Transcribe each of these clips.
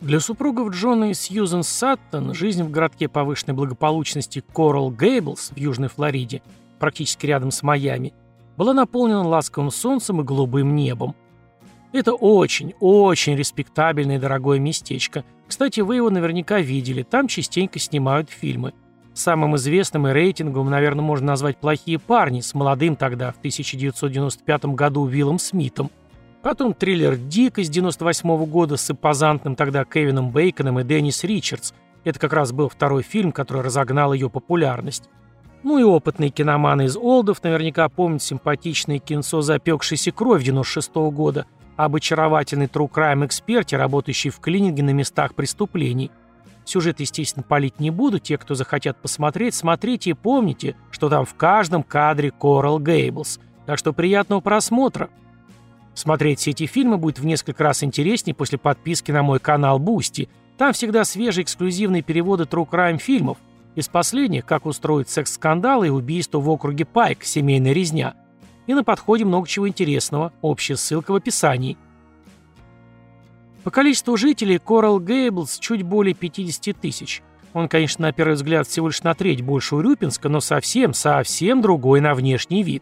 Для супругов Джона и Сьюзен Саттон жизнь в городке повышенной благополучности Коралл Гейблс в Южной Флориде, практически рядом с Майами, была наполнена ласковым солнцем и голубым небом. Это очень, очень респектабельное и дорогое местечко. Кстати, вы его наверняка видели, там частенько снимают фильмы. Самым известным и рейтинговым, наверное, можно назвать «Плохие парни» с молодым тогда, в 1995 году, Уиллом Смитом. Потом триллер «Дик» из 1998 года с импозантным тогда Кевином Бейконом и Деннис Ричардс. Это как раз был второй фильм, который разогнал ее популярность. Ну и опытные киноманы из «Олдов» наверняка помнят симпатичное кинцо «Запекшаяся кровь» 1996 года об очаровательной true crime эксперте, работающей в клинике на местах преступлений. Сюжет, естественно, палить не буду. Те, кто захотят посмотреть, смотрите и помните, что там в каждом кадре Коралл Гейблс. Так что приятного просмотра. Смотреть все эти фильмы будет в несколько раз интереснее после подписки на мой канал Boosty. Там всегда свежие эксклюзивные переводы true crime фильмов. Из последних «Как устроить секс-скандал» и «Убийство в округе Пайк. Семейная резня». И на подходе много чего интересного. Общая ссылка в описании. По количеству жителей Коралл Гейблс чуть более 50 тысяч. Он, конечно, на первый взгляд всего лишь на треть больше Урюпинска, но совсем другой на внешний вид.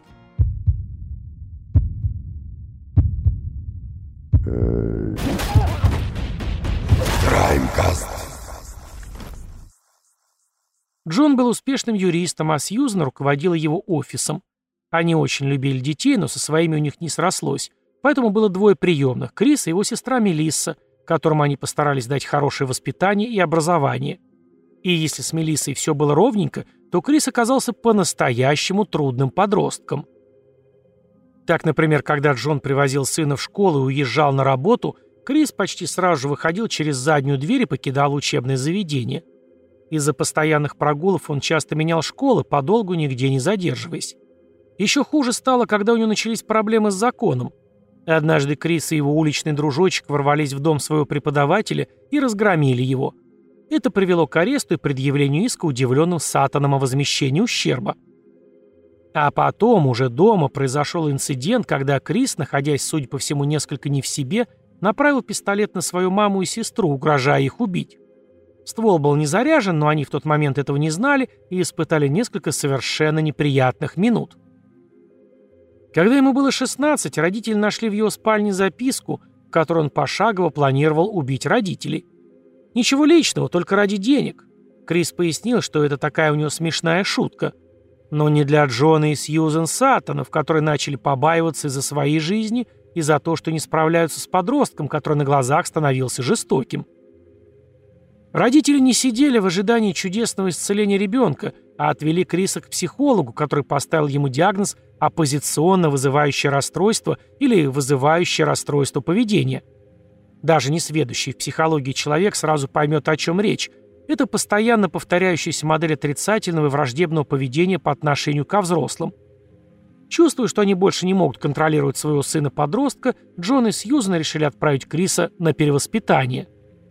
Краймкаст. Джон был успешным юристом, а Сьюзен руководила его офисом. Они очень любили детей, но со своими у них не срослось. Поэтому было двое приемных – Крис и его сестра Мелисса, которым они постарались дать хорошее воспитание и образование. И если с Мелиссой все было ровненько, то Крис оказался по-настоящему трудным подростком. Так, например, когда Джон привозил сына в школу и уезжал на работу, Крис почти сразу же выходил через заднюю дверь и покидал учебное заведение. Из-за постоянных прогулов он часто менял школы, подолгу нигде не задерживаясь. Еще хуже стало, когда у него начались проблемы с законом. И однажды Крис и его уличный дружочек ворвались в дом своего преподавателя и разгромили его. Это привело к аресту и предъявлению иска удивленным Саттоном о возмещении ущерба. А потом, уже дома, произошел инцидент, когда Крис, находясь, судя по всему, несколько не в себе, направил пистолет на свою маму и сестру, угрожая их убить. Ствол был не заряжен, но они в тот момент этого не знали и испытали несколько совершенно неприятных минут. Когда ему было 16, родители нашли в его спальне записку, в которой он пошагово планировал убить родителей. Ничего личного, только ради денег. Крис пояснил, что это такая у него смешная шутка. Но не для Джона и Сьюзен Саттонов, которые начали побаиваться из-за своей жизни и за то, что не справляются с подростком, который на глазах становился жестоким. Родители не сидели в ожидании чудесного исцеления ребенка, а отвели Криса к психологу, который поставил ему диагноз «оппозиционно вызывающее расстройство» или «вызывающее расстройство поведения». Даже несведущий в психологии человек сразу поймет, о чем речь. Это постоянно повторяющаяся модель отрицательного и враждебного поведения по отношению ко взрослым. Чувствуя, что они больше не могут контролировать своего сына-подростка, Джон и Сьюзен решили отправить Криса на перевоспитание.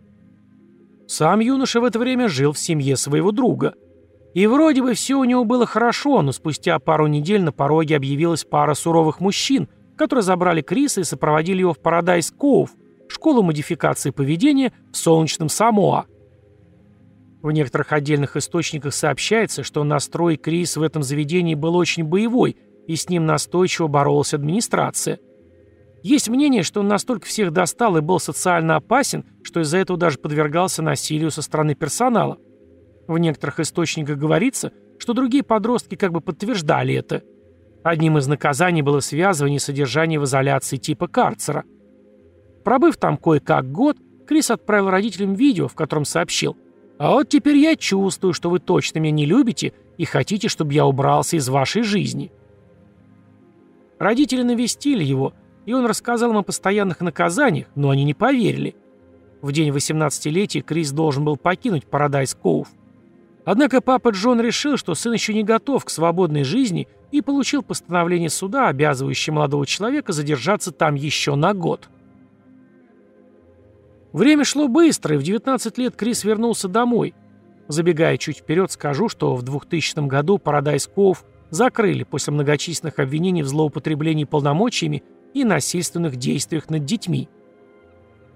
Сам юноша в это время жил в семье своего друга. И вроде бы все у него было хорошо, но спустя пару недель на пороге объявилась пара суровых мужчин, которые забрали Криса и сопроводили его в Парадайз Коув, школу модификации поведения в солнечном Самоа. В некоторых отдельных источниках сообщается, что настрой Криса в этом заведении был очень боевой, и с ним настойчиво боролась администрация. Есть мнение, что он настолько всех достал и был социально опасен, что из-за этого даже подвергался насилию со стороны персонала. В некоторых источниках говорится, что другие подростки как бы подтверждали это. Одним из наказаний было связывание и содержание в изоляции типа карцера. Пробыв там кое-как год, Крис отправил родителям видео, в котором сообщил: «А вот теперь я чувствую, что вы точно меня не любите и хотите, чтобы я убрался из вашей жизни». Родители навестили его, и он рассказал им о постоянных наказаниях, но они не поверили. В день 18-летия Крис должен был покинуть Парадайз Коув. Однако папа Джон решил, что сын еще не готов к свободной жизни, и получил постановление суда, обязывающее молодого человека задержаться там еще на год. Время шло быстро, и в 19 лет Крис вернулся домой. Забегая чуть вперед, скажу, что в 2000 году Парадайз Коув закрыли после многочисленных обвинений в злоупотреблении полномочиями и насильственных действиях над детьми.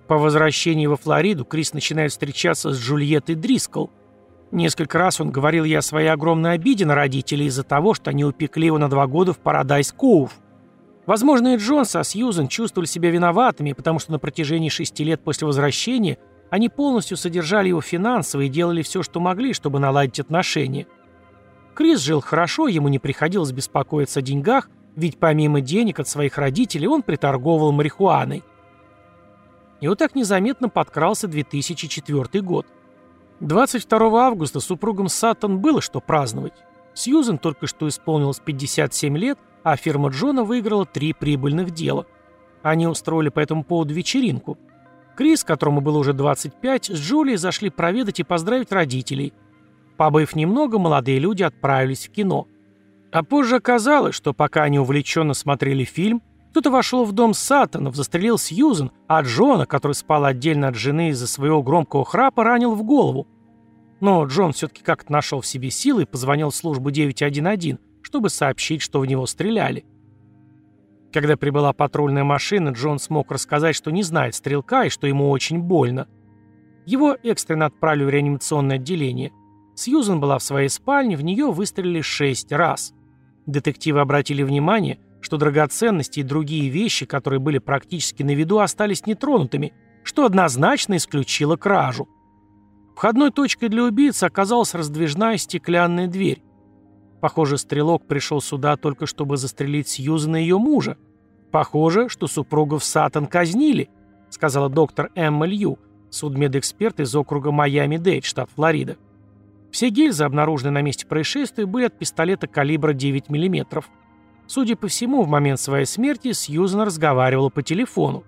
По возвращении во Флориду Крис начинает встречаться с Джульеттой Дрискл. Несколько раз он говорил ей о своей огромной обиде на родителей из-за того, что они упекли его на 2 года в Парадайз Коув. Возможно, и Джонс, а Сьюзен чувствовали себя виноватыми, потому что на протяжении 6 лет после возвращения они полностью содержали его финансово и делали все, что могли, чтобы наладить отношения. Крис жил хорошо, ему не приходилось беспокоиться о деньгах, ведь помимо денег от своих родителей он приторговывал марихуаной. И вот так незаметно подкрался 2004 год. 22 августа супругам Саттон было что праздновать. Сьюзен только что исполнилось 57 лет, а фирма Джона выиграла 3 прибыльных дела. Они устроили по этому поводу вечеринку. Крис, которому было уже 25, с Джулией зашли проведать и поздравить родителей. Побыв немного, молодые люди отправились в кино. А позже оказалось, что пока они увлеченно смотрели фильм, кто-то вошел в дом Саттонов, застрелил Сьюзен, а Джона, который спал отдельно от жены из-за своего громкого храпа, ранил в голову. Но Джон все-таки как-то нашел в себе силы и позвонил в службу 911, чтобы сообщить, что в него стреляли. Когда прибыла патрульная машина, Джон смог рассказать, что не знает стрелка и что ему очень больно. Его экстренно отправили в реанимационное отделение. Сьюзен была в своей спальне, в нее выстрелили 6 раз. Детективы обратили внимание, что драгоценности и другие вещи, которые были практически на виду, остались нетронутыми, что однозначно исключило кражу. Входной точкой для убийцы оказалась раздвижная стеклянная дверь. Похоже, стрелок пришел сюда только чтобы застрелить Сьюзен и ее мужа. Похоже, что супругов Саттон казнили, сказала доктор Эмма Лью, судмедэксперт из округа Майами-Дейд, штат Флорида. Все гильзы, обнаруженные на месте происшествия, были от пистолета калибра 9 мм. Судя по всему, в момент своей смерти Сьюзен разговаривала по телефону.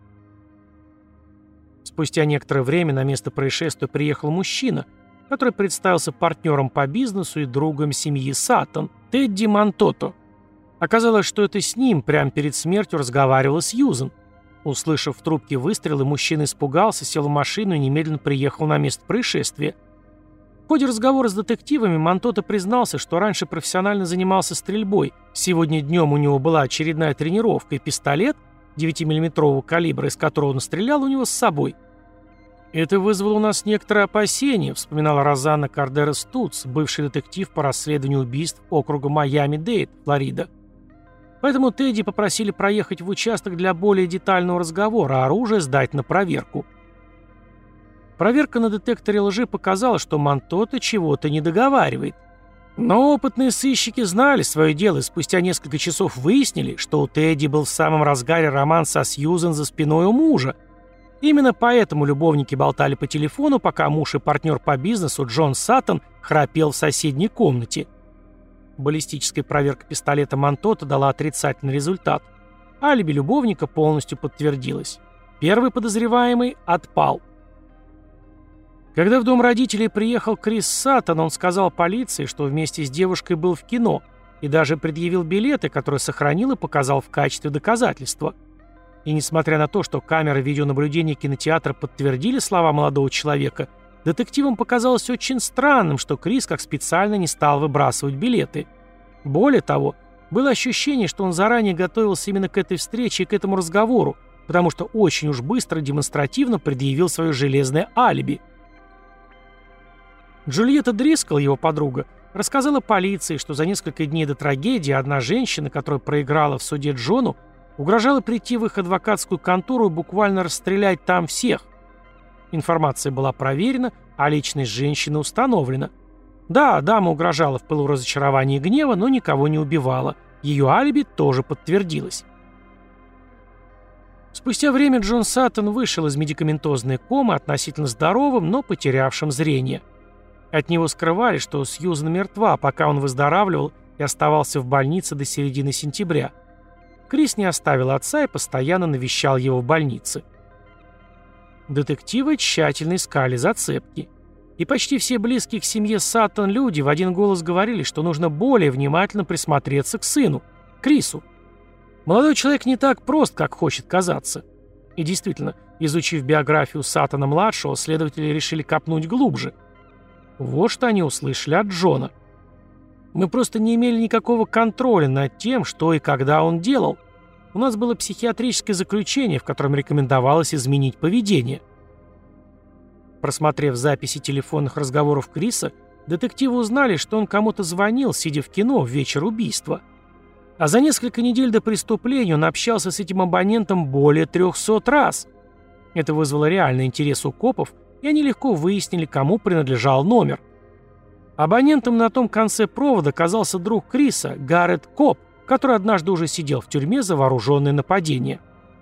Спустя некоторое время на место происшествия приехал мужчина, который представился партнером по бизнесу и другом семьи Саттон, Тедди Монтото. Оказалось, что это с ним прямо перед смертью разговаривала Сьюзен. Услышав в трубке выстрелы, мужчина испугался, сел в машину и немедленно приехал на место происшествия. В ходе разговора с детективами Монтото признался, что раньше профессионально занимался стрельбой. Сегодня днем у него была очередная тренировка, и пистолет 9-мм калибра, из которого он стрелял, у него с собой. «Это вызвало у нас некоторые опасения», — вспоминала Розанна Кардерас Туц, бывший детектив по расследованию убийств округа Майами-Дейд, Флорида. Поэтому Тедди попросили проехать в участок для более детального разговора, а оружие сдать на проверку. Проверка на детекторе лжи показала, что Монтото чего-то не договаривает. Но опытные сыщики знали свое дело и спустя несколько часов выяснили, что у Тедди был в самом разгаре роман со Сьюзен за спиной у мужа. Именно поэтому любовники болтали по телефону, пока муж и партнер по бизнесу Джон Саттон храпел в соседней комнате. Баллистическая проверка пистолета Монтото дала отрицательный результат. Алиби любовника полностью подтвердилось. Первый подозреваемый отпал. Когда в дом родителей приехал Крис Саттон, он сказал полиции, что вместе с девушкой был в кино и даже предъявил билеты, которые сохранил и показал в качестве доказательства. И несмотря на то, что камеры видеонаблюдения кинотеатра подтвердили слова молодого человека, детективам показалось очень странным, что Крис как специально не стал выбрасывать билеты. Более того, было ощущение, что он заранее готовился именно к этой встрече и к этому разговору, потому что очень уж быстро демонстративно предъявил свое железное алиби. Джульетта Дрискл, его подруга, рассказала полиции, что за несколько дней до трагедии одна женщина, которая проиграла в суде Джону, угрожала прийти в их адвокатскую контору и буквально расстрелять там всех. Информация была проверена, а личность женщины установлена. Да, дама угрожала в пылу разочарования и гнева, но никого не убивала. Ее алиби тоже подтвердилось. Спустя время Джон Саттон вышел из медикаментозной комы относительно здоровым, но потерявшим зрение. От него скрывали, что Сьюзен мертва, пока он выздоравливал и оставался в больнице до середины сентября. Крис не оставил отца и постоянно навещал его в больнице. Детективы тщательно искали зацепки. И почти все близкие к семье Саттон люди в один голос говорили, что нужно более внимательно присмотреться к сыну, Крису. Молодой человек не так прост, как хочет казаться. И действительно, изучив биографию Саттона-младшего, следователи решили копнуть глубже. Вот что они услышали от Джона. Мы просто не имели никакого контроля над тем, что и когда он делал. У нас было психиатрическое заключение, в котором рекомендовалось изменить поведение. Просмотрев записи телефонных разговоров Криса, детективы узнали, что он кому-то звонил, сидя в кино в вечер убийства. А за несколько недель до преступления он общался с этим абонентом более 300 раз. Это вызвало реальный интерес у копов, и они легко выяснили, кому принадлежал номер. Абонентом на том конце провода оказался друг Криса, Гаррет Коп, который однажды уже сидел в тюрьме за вооруженное нападение.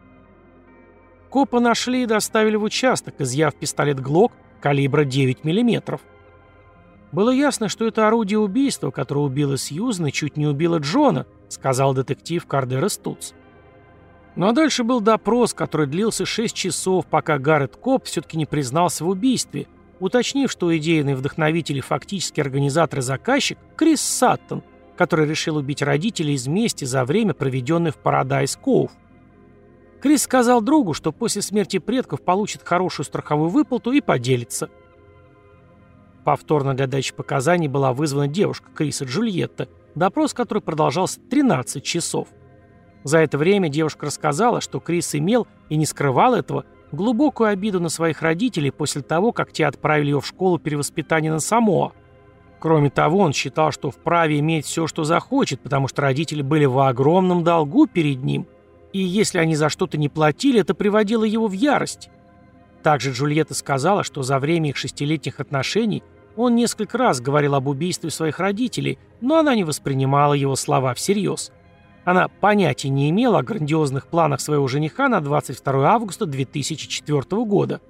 Копа нашли и доставили в участок, изъяв пистолет «Глок» калибра 9 мм. «Было ясно, что это орудие убийства, которое убило Сьюзен и чуть не убило Джона», сказал детектив Кардерас Туц. Ну а дальше был допрос, который длился 6 часов, пока Гаррет Коп все-таки не признался в убийстве, уточнив, что идейный вдохновитель и фактически организатор и заказчик Крис Саттон, который решил убить родителей из мести за время, проведенное в Парадайз Коув. Крис сказал другу, что после смерти предков получит хорошую страховую выплату и поделится. Повторно для дачи показаний была вызвана девушка Криса, Джульетта, допрос которой продолжался 13 часов. За это время девушка рассказала, что Крис имел, и не скрывал этого, глубокую обиду на своих родителей после того, как те отправили ее в школу перевоспитания на Самоа. Кроме того, он считал, что вправе иметь все, что захочет, потому что родители были в огромном долгу перед ним, и если они за что-то не платили, это приводило его в ярость. Также Джульетта сказала, что за время их 6-летних отношений он несколько раз говорил об убийстве своих родителей, но она не воспринимала его слова всерьез. Она понятия не имела о грандиозных планах своего жениха на 22 августа 2004 года.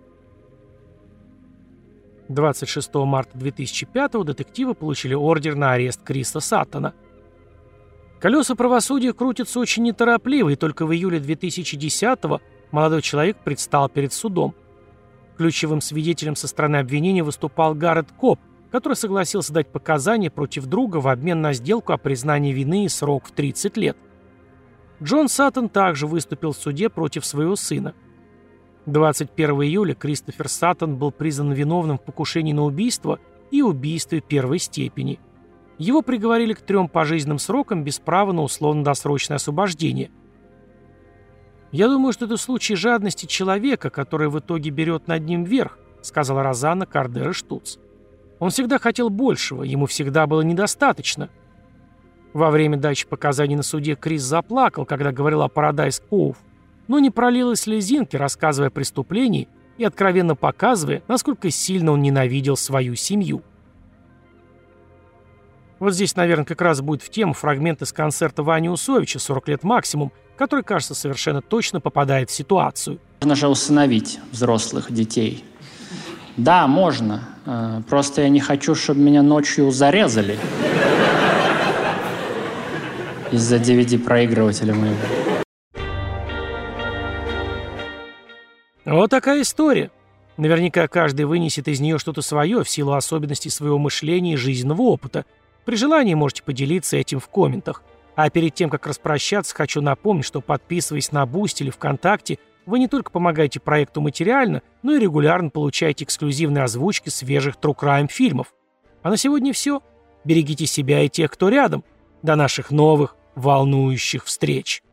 26 марта 2005 детективы получили ордер на арест Криса Саттона. Колеса правосудия крутятся очень неторопливо, и только в июле 2010-го молодой человек предстал перед судом. Ключевым свидетелем со стороны обвинения выступал Гаррет Коп, который согласился дать показания против друга в обмен на сделку о признании вины и срок в 30 лет. Джон Саттон также выступил в суде против своего сына. 21 июля Кристофер Саттон был признан виновным в покушении на убийство и убийстве первой степени. Его приговорили к 3 пожизненным срокам без права на условно-досрочное освобождение. «Я думаю, что это случай жадности человека, который в итоге берет над ним верх», сказала Розанна Кардерас-Туц. «Он всегда хотел большего, ему всегда было недостаточно». Во время дачи показаний на суде Крис заплакал, когда говорил о Парадайз Коув, но не пролил и слезинки, рассказывая о преступлении и откровенно показывая, насколько сильно он ненавидел свою семью. Вот здесь, наверное, как раз будет в тему фрагмент из концерта Вани Усовича «40 лет максимум», который, кажется, совершенно точно попадает в ситуацию. Можно же усыновить взрослых детей. Да, можно. Просто я не хочу, чтобы меня ночью зарезали. Из-за DVD-проигрывателя моего. Вот такая история. Наверняка каждый вынесет из нее что-то свое в силу особенностей своего мышления и жизненного опыта. При желании можете поделиться этим в комментах. А перед тем, как распрощаться, хочу напомнить, что подписываясь на Boosty или ВКонтакте, вы не только помогаете проекту материально, но и регулярно получаете эксклюзивные озвучки свежих True Crime фильмов. А на сегодня все. Берегите себя и тех, кто рядом. До наших новых волнующих встреч.